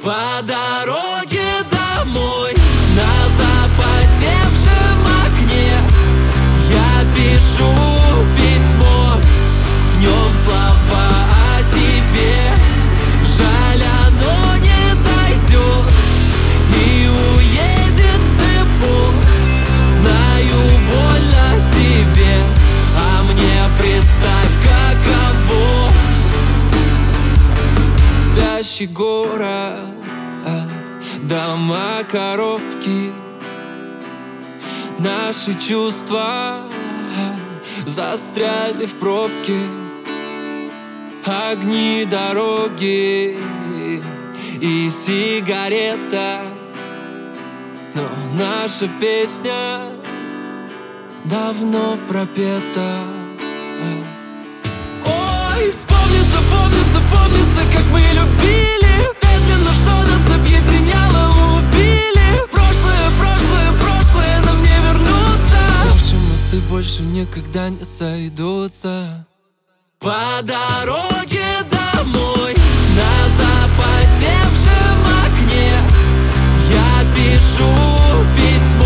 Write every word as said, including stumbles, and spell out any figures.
По дороге домой на запотевшем окне я пишу письмо, в нем слова о тебе. Жаль, оно не дойдет и уедет в депо. Знаю, больно тебе, а мне представь, каково. Спящий город, дома, коробки, наши чувства застряли в пробке. Огни дороги и сигарета, но наша песня давно пропета. Ой, вспомнится, помнится, помнится, как мы любили. Медленно, что нас объединяло, убили. Прошлое, прошлое, прошлое нам не вернуться. Наши мосты больше никогда не сойдутся. По дороге домой на запотевшем окне я пишу письмо,